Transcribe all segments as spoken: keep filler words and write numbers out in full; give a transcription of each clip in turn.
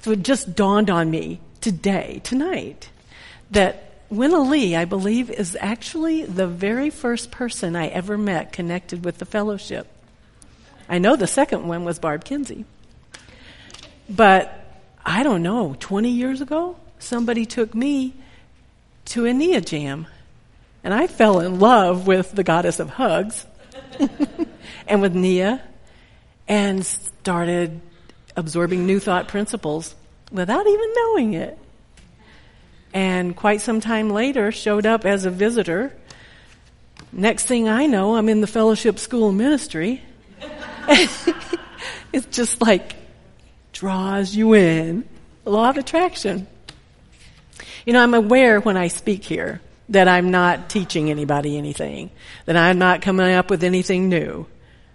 So it just dawned on me today, tonight, that Winna Lee, I believe, is actually the very first person I ever met connected with the fellowship. I know the second one was Barb Kinsey. But I don't know, twenty years ago, somebody took me to a Nia Jam. And I fell in love with the goddess of hugs and with Nia, and started absorbing New Thought principles without even knowing it. And quite some time later, showed up as a visitor. Next thing I know, I'm in the fellowship school ministry. It's just like draws you in. A law of attraction. You know, I'm aware when I speak here that I'm not teaching anybody anything, that I'm not coming up with anything new.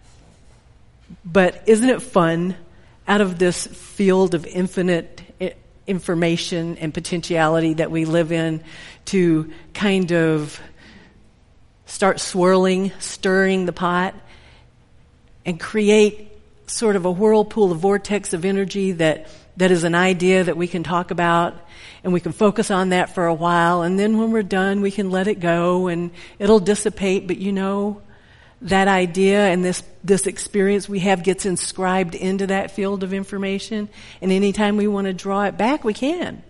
But isn't it fun, out of this field of infinite information and potentiality that we live in, to kind of start swirling, stirring the pot, and create sort of a whirlpool, a vortex of energy that, that is an idea that we can talk about, and we can focus on that for a while, and then when we're done, we can let it go, and it'll dissipate. But you know, that idea and this, this experience we have gets inscribed into that field of information, and anytime we want to draw it back, we can.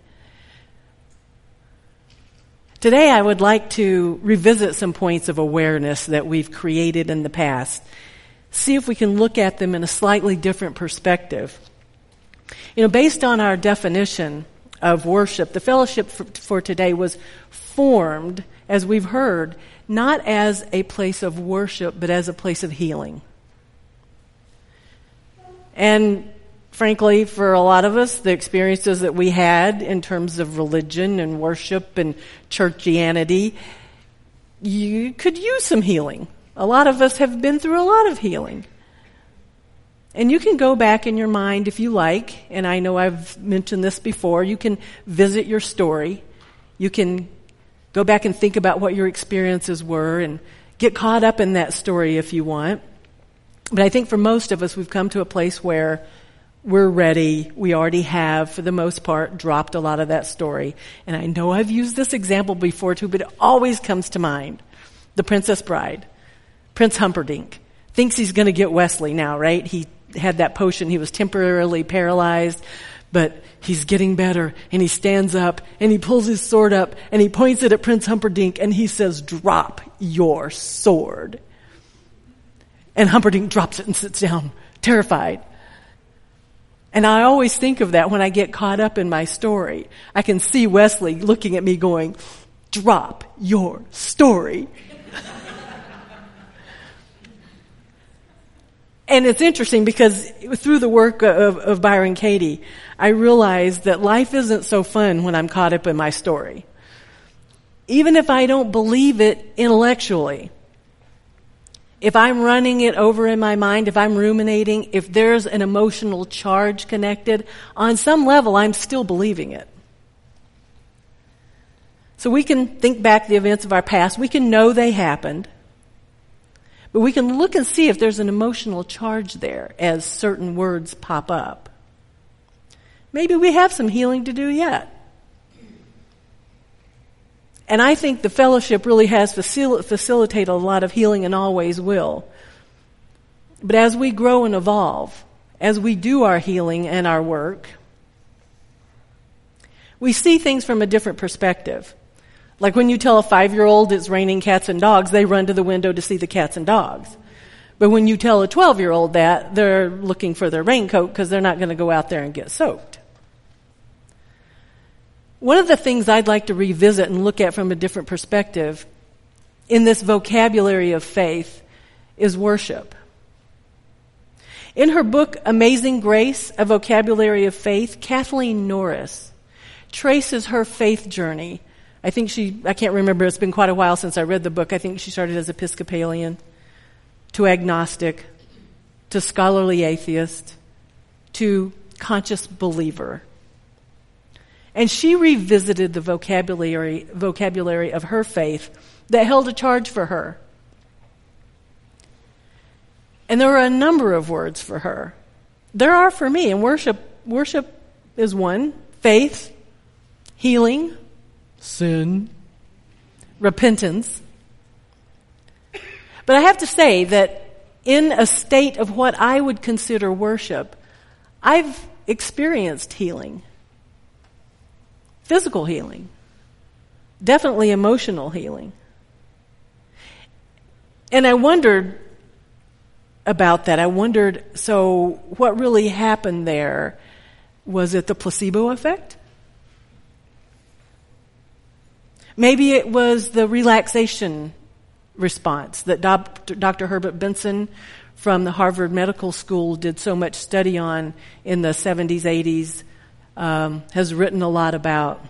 Today, I would like to revisit some points of awareness that we've created in the past. See if we can look at them in a slightly different perspective. You know, based on our definition of worship, the fellowship for, for today was formed, as we've heard, not as a place of worship, but as a place of healing. And frankly, for a lot of us, the experiences that we had in terms of religion and worship and churchianity, you could use some healing. A lot of us have been through a lot of healing. And you can go back in your mind if you like, and I know I've mentioned this before, you can visit your story. You can go back and think about what your experiences were and get caught up in that story if you want. But I think for most of us, we've come to a place where we're ready. We already have, for the most part, dropped a lot of that story. And I know I've used this example before too, but it always comes to mind. The Princess Bride. Prince Humperdinck thinks he's going to get Wesley now, right? He had that potion. He was temporarily paralyzed, but he's getting better, and he stands up, and he pulls his sword up, and he points it at Prince Humperdinck, and he says, "Drop your sword." And Humperdinck drops it and sits down, terrified. And I always think of that when I get caught up in my story. I can see Wesley looking at me going, "Drop your story." And it's interesting because through the work of, of Byron Katie, I realized that life isn't so fun when I'm caught up in my story. Even if I don't believe it intellectually, if I'm running it over in my mind, if I'm ruminating, if there's an emotional charge connected, on some level I'm still believing it. So we can think back the events of our past. We can know they happened. But we can look and see if there's an emotional charge there as certain words pop up. Maybe we have some healing to do yet. And I think the fellowship really has facil- facilitated a lot of healing and always will. But as we grow and evolve, as we do our healing and our work, we see things from a different perspective. Like when you tell a five-year-old it's raining cats and dogs, they run to the window to see the cats and dogs. But when you tell a twelve-year-old that, they're looking for their raincoat because they're not going to go out there and get soaked. One of the things I'd like to revisit and look at from a different perspective in this vocabulary of faith is worship. In her book, Amazing Grace, A Vocabulary of Faith, Kathleen Norris traces her faith journey. I think she, I can't remember, it's been quite a while since I read the book. I think she started as Episcopalian, to agnostic, to scholarly atheist, to conscious believer. And she revisited the vocabulary, vocabulary of her faith that held a charge for her. And there were a number of words for her. There are for me, and worship, worship is one. Faith, healing, sin, repentance. But I have to say that in a state of what I would consider worship, I've experienced healing. Physical healing. Definitely emotional healing. And I wondered about that. I wondered, so what really happened there? Was it the placebo effect? Maybe it was the relaxation response that Doctor Herbert Benson from the Harvard Medical School did so much study on in the seventies, eighties, um, has written a lot about.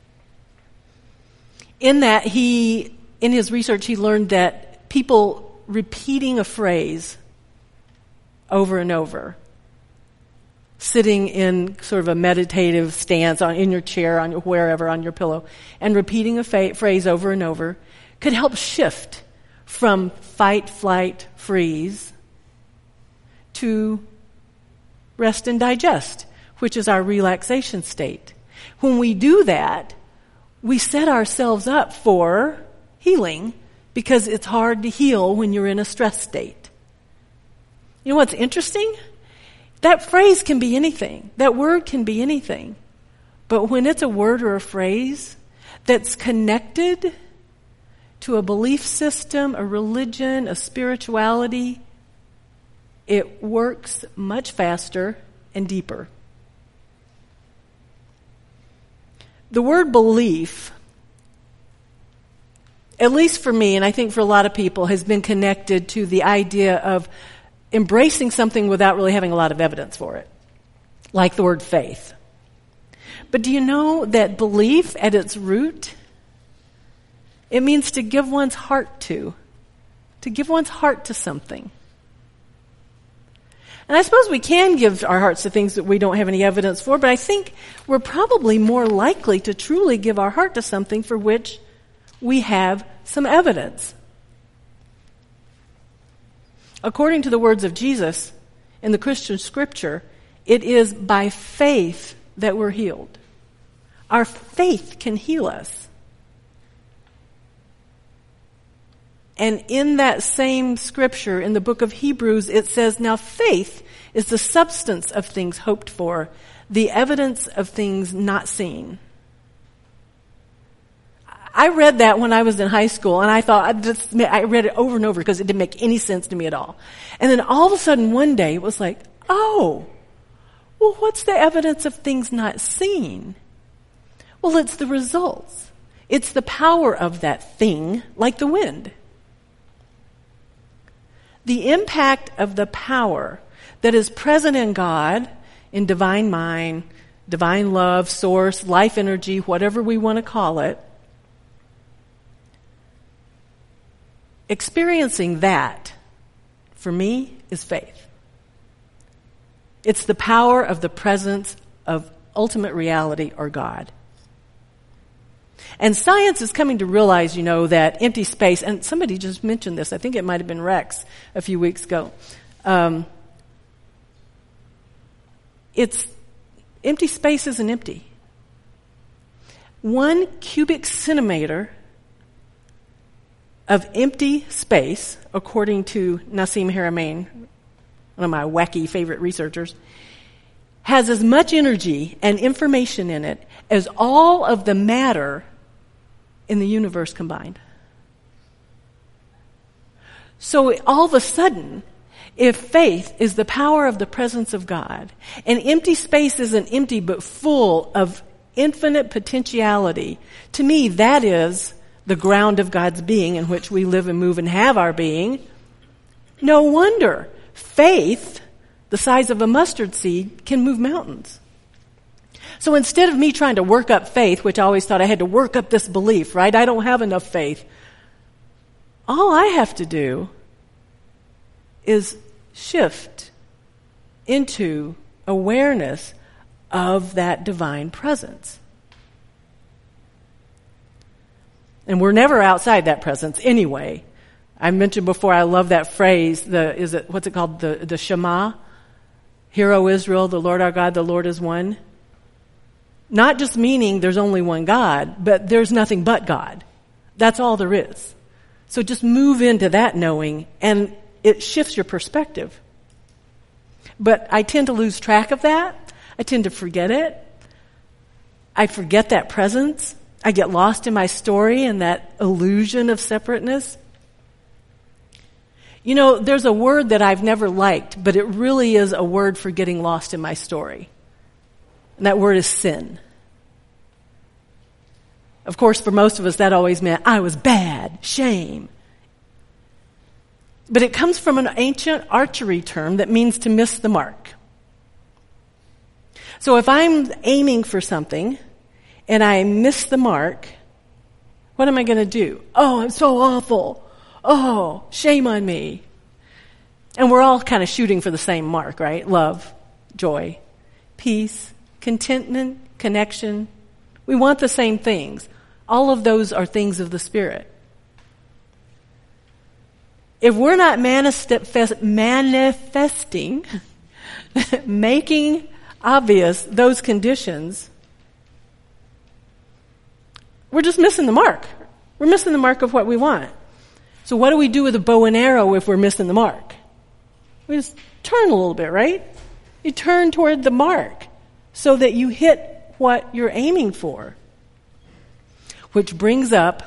In that, he, in his research, he learned that people repeating a phrase over and over, sitting in sort of a meditative stance on in your chair, on your, wherever, on your pillow, and repeating a fa- phrase over and over, could help shift from fight, flight, freeze to rest and digest, which is our relaxation state. When we do that, we set ourselves up for healing because it's hard to heal when you're in a stress state. You know what's interesting? That phrase can be anything. That word can be anything. But when it's a word or a phrase that's connected to a belief system, a religion, a spirituality, it works much faster and deeper. The word belief, at least for me, and I think for a lot of people, has been connected to the idea of embracing something without really having a lot of evidence for it, like the word faith. But do you know that belief at its root, it means to give one's heart to, to give one's heart to something. And I suppose we can give our hearts to things that we don't have any evidence for, but I think we're probably more likely to truly give our heart to something for which we have some evidence. According to the words of Jesus in the Christian scripture, it is by faith that we're healed. Our faith can heal us. And in that same scripture, in the book of Hebrews, it says, now faith is the substance of things hoped for, the evidence of things not seen. I read that when I was in high school, and I thought, I, just, I read it over and over because it didn't make any sense to me at all. And then all of a sudden one day it was like, oh, well, what's the evidence of things not seen? Well, it's the results. It's the power of that thing, like the wind. The impact of the power that is present in God, in divine mind, divine love, source, life energy, whatever we want to call it, experiencing that, for me, is faith. It's the power of the presence of ultimate reality or God. And science is coming to realize, you know, that empty space, and somebody just mentioned this, I think it might have been Rex a few weeks ago. Um, it's, empty space isn't empty. One cubic centimeter of empty space, according to Nassim Haramein, one of my wacky favorite researchers, has as much energy and information in it as all of the matter in the universe combined. So all of a sudden, if faith is the power of the presence of God, and empty space isn't empty but full of infinite potentiality, to me that is the ground of God's being in which we live and move and have our being. No wonder faith, the size of a mustard seed, can move mountains. So instead of me trying to work up faith, which I always thought I had to work up this belief, right? I don't have enough faith. All I have to do is shift into awareness of that divine presence. And we're never outside that presence anyway. I mentioned before, I love that phrase, the, is it, what's it called? The, the Shema? Hear, O Israel, the Lord our God, the Lord is one. Not just meaning there's only one God, but there's nothing but God. That's all there is. So just move into that knowing, and it shifts your perspective. But I tend to lose track of that. I tend to forget it. I forget that presence. I get lost in my story and that illusion of separateness. You know, there's a word that I've never liked, but it really is a word for getting lost in my story. And that word is sin. Of course, for most of us, that always meant I was bad, shame. But it comes from an ancient archery term that means to miss the mark. So if I'm aiming for something and I miss the mark, what am I going to do? Oh, I'm so awful. Oh, shame on me. And we're all kind of shooting for the same mark, right? Love, joy, peace, contentment, connection. We want the same things. All of those are things of the Spirit. If we're not manifest, manifesting, making obvious those conditions, we're just missing the mark. We're missing the mark of what we want. So what do we do with a bow and arrow if we're missing the mark? We just turn a little bit, right? You turn toward the mark so that you hit what you're aiming for. Which brings up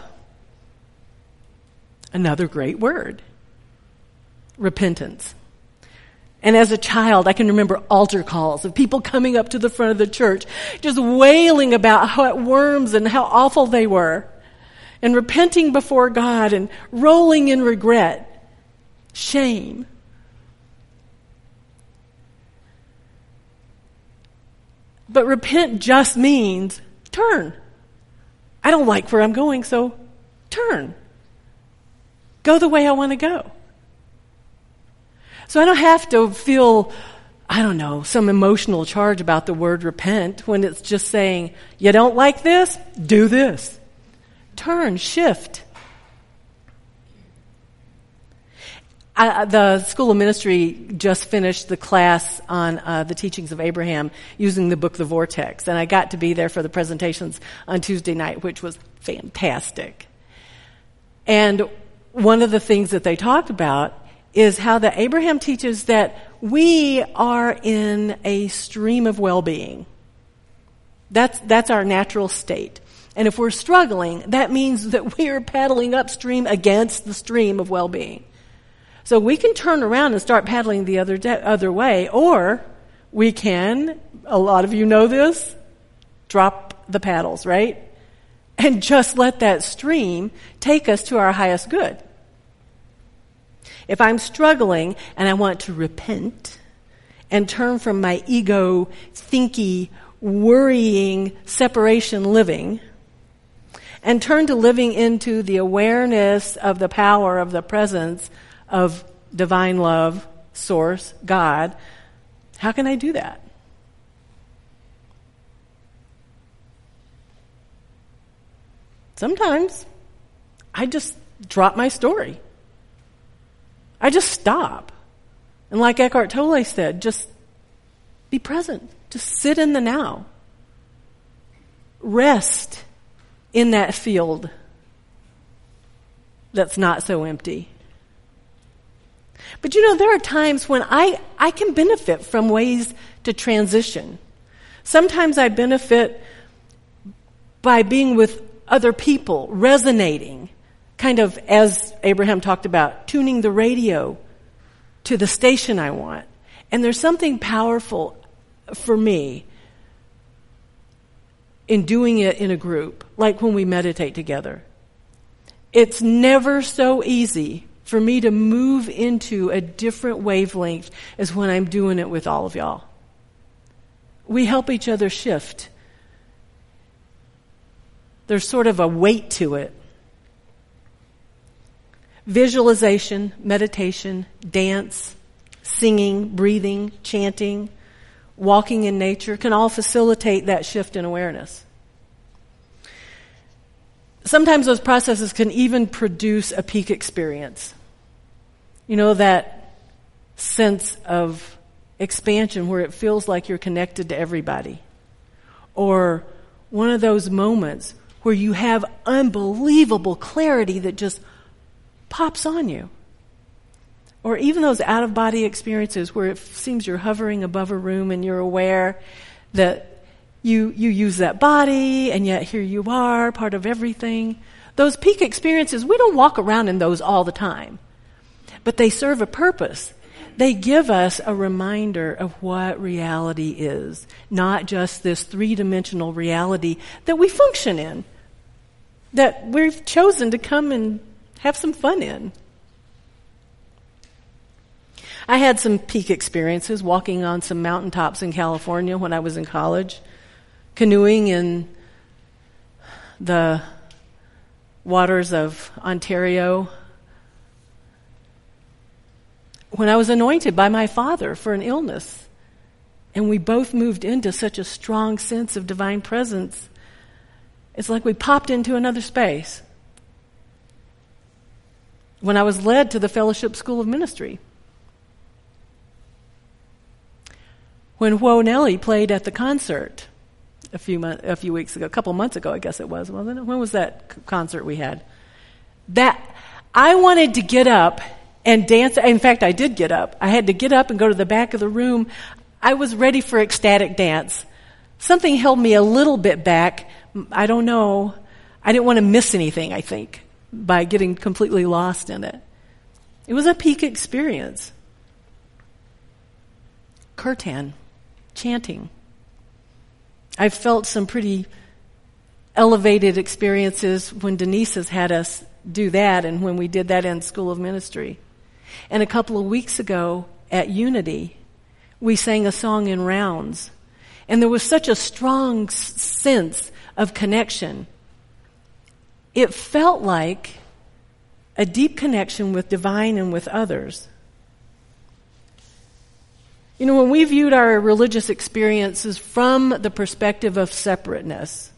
another great word. Repentance. And as a child, I can remember altar calls of people coming up to the front of the church, just wailing about how worms and how awful they were, and repenting before God and rolling in regret, shame. But repent just means turn. I don't like where I'm going, so turn. Go the way I want to go. So I don't have to feel, I don't know, some emotional charge about the word repent when it's just saying, you don't like this? Do this. Turn, shift. I, the School of Ministry just finished the class on uh, the teachings of Abraham using the book The Vortex, and I got to be there for the presentations on Tuesday night, which was fantastic. And one of the things that they talked about is how that Abraham teaches that we are in a stream of well-being. That's, that's our natural state. And if we're struggling, that means that we are paddling upstream against the stream of well-being. So we can turn around and start paddling the other de- other way, or we can, a lot of you know this, drop the paddles, right? And just let that stream take us to our highest good. If I'm struggling and I want to repent and turn from my ego, thinky, worrying, separation living, and turn to living into the awareness of the power of the presence of divine love, source, God, how can I do that? Sometimes I just drop my story. I just stop. And like Eckhart Tolle said, just be present. Just sit in the now. Rest in that field that's not so empty. But you know, there are times when I, I can benefit from ways to transition. Sometimes I benefit by being with other people, resonating, kind of as Abraham talked about, tuning the radio to the station I want. And there's something powerful for me in doing it in a group, like when we meditate together. It's never so easy for me to move into a different wavelength as when I'm doing it with all of y'all. We help each other shift. There's sort of a weight to it. Visualization, meditation, dance, singing, breathing, chanting, walking in nature can all facilitate that shift in awareness. Sometimes those processes can even produce a peak experience. You know, that sense of expansion where it feels like you're connected to everybody. or one of those moments where you have unbelievable clarity that just pops on you. Or even those out-of-body experiences where it seems you're hovering above a room and you're aware that you you use that body and yet here you are, part of everything. Those peak experiences, we don't walk around in those all the time. But they serve a purpose. They give us a reminder of what reality is, not just this three-dimensional reality that we function in, that we've chosen to come and have some fun in. I had some peak experiences walking on some mountaintops in California when I was in college, canoeing in the waters of Ontario, when I was anointed by my father for an illness. And we both moved into such a strong sense of divine presence. It's like we popped into another space. When I was led to the Fellowship School of Ministry. When Whoa Nelly played at the concert a few months, a few weeks ago, a couple months ago, I guess it was, wasn't it? When was that c- concert we had? That I wanted to get up and dance. In fact, I did get up. I had to get up and go to the back of the room. I was ready for ecstatic dance. Something held me a little bit back. I don't know. I didn't want to miss anything, I think, by getting completely lost in it. It was a peak experience. Kirtan, chanting. I've felt some pretty elevated experiences when Denise has had us do that and when we did that in School of Ministry. And a couple of weeks ago at Unity, we sang a song in rounds. And there was such a strong s- sense of connection. It felt like a deep connection with divine and with others. You know, when we viewed our religious experiences from the perspective of separateness,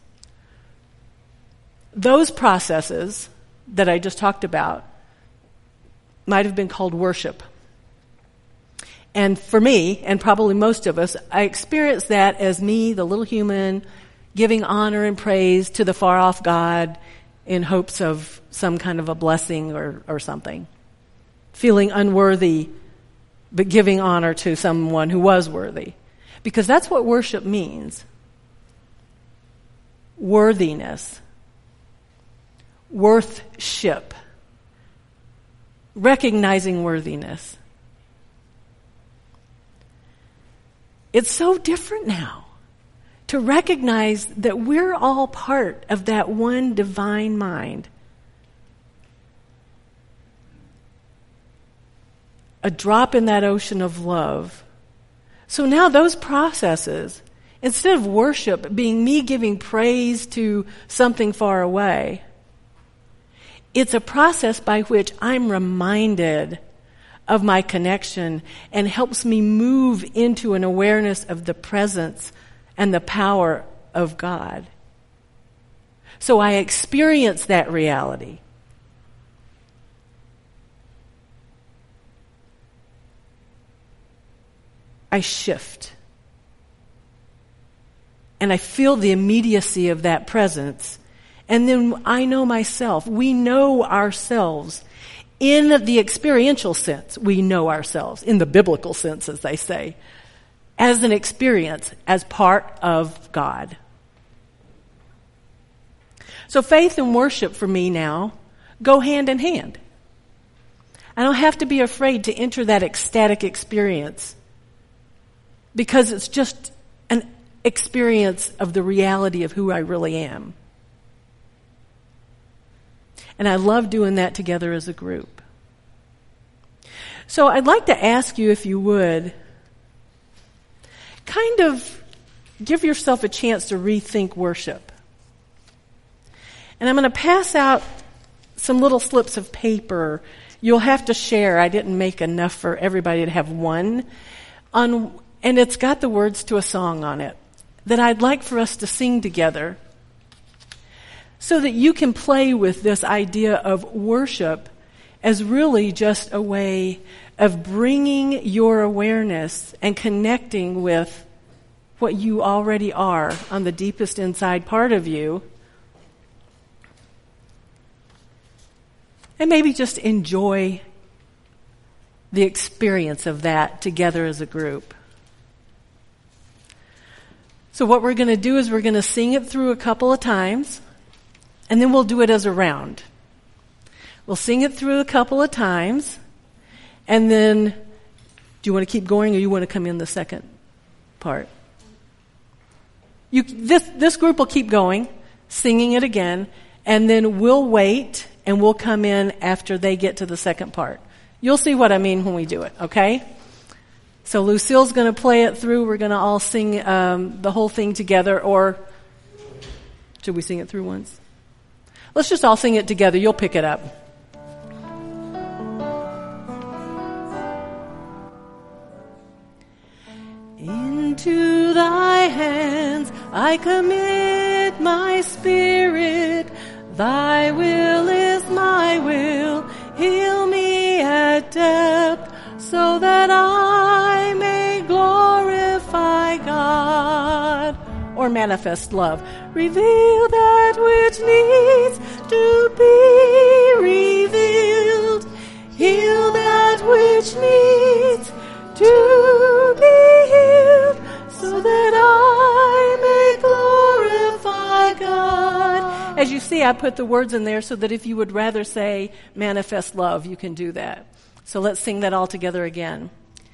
those processes that I just talked about might have been called worship. And for me, and probably most of us, I experienced that as me, the little human, giving honor and praise to the far-off God in hopes of some kind of a blessing or, or something. Feeling unworthy, but giving honor to someone who was worthy. Because that's what worship means. Worthiness. Worthship. Recognizing worthiness. It's so different now to recognize that we're all part of that one divine mind. A drop in that ocean of love. So now those processes, instead of worship being me giving praise to something far away, it's a process by which I'm reminded of my connection and helps me move into an awareness of the presence and the power of God. So I experience that reality. I shift. And I feel the immediacy of that presence. And then I know myself. We know ourselves. In the experiential sense, we know ourselves. In the biblical sense, as they say. As an experience, as part of God. So faith and worship for me now go hand in hand. I don't have to be afraid to enter that ecstatic experience because it's just an experience of the reality of who I really am. And I love doing that together as a group. So I'd like to ask you, if you would, kind of give yourself a chance to rethink worship. And I'm going to pass out some little slips of paper. You'll have to share. I didn't make enough for everybody to have one. On, and it's got the words to a song on it that I'd like for us to sing together so that you can play with this idea of worship as really just a way of bringing your awareness and connecting with what you already are on the deepest inside part of you. And maybe just enjoy the experience of that together as a group. So what we're going to do is we're going to sing it through a couple of times, and then we'll do it as a round. We'll sing it through a couple of times, and then do you want to keep going or you want to come in the second part? You, this, this group will keep going, singing it again, and then we'll wait and we'll come in after they get to the second part. You'll see what I mean when we do it, okay? So Lucille's going to play it through. We're going to all sing um, the whole thing together, or should we sing it through once? Let's just all sing it together. You'll pick it up. Into thy hands I commit my spirit. Thy will is my will. Heal me at depth so that I may glorify God or manifest love. Reveal that which needs to be revealed. Heal that which needs to be healed so that I may glorify God. As you see, I put the words in there so that if you would rather say manifest love, you can do that. So let's sing that all together again.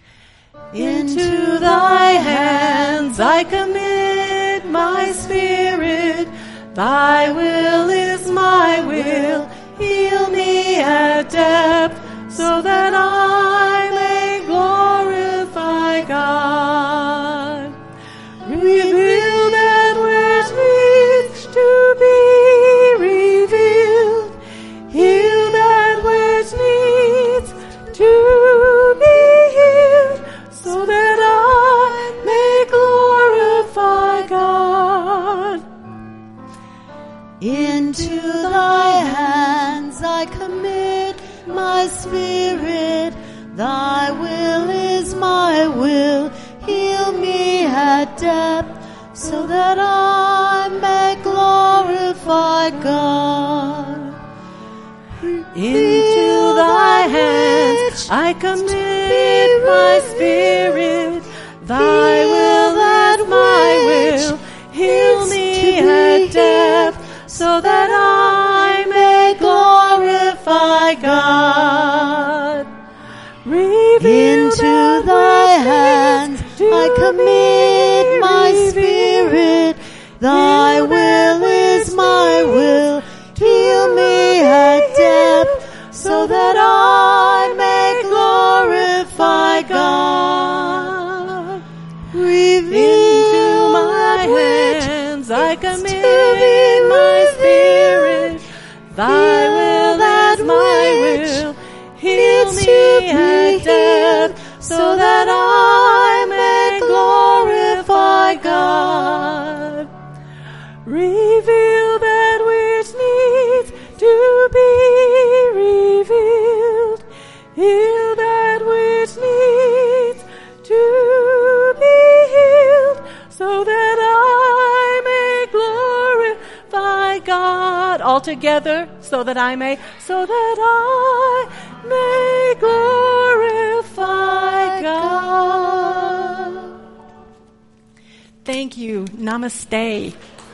Into thy hands I commit my spirit. Thy will is my will. Heal me at depth so that I may glorify God. Reveal that which needs to be revealed. Heal that which needs to be healed so that I may glorify God. Into thy hands I commit my spirit. Thy will is my will. Heal me at depth so that I may glorify God. Into thy hands I commit my spirit. Thy will is my will. Heal me at depth so that I may glorify God. Into thy hands I commit my spirit. Thy will is my will. Heal me at depth so that I may glorify God. Into my hands I commit my spirit. Thy will is my will. Heal me at depth so that I may glorify God. Reveal that which needs to be revealed. Heal that which needs to be healed so that I may glorify God. All together, so that I may, so that I may glorify God. Thank you. Namaste.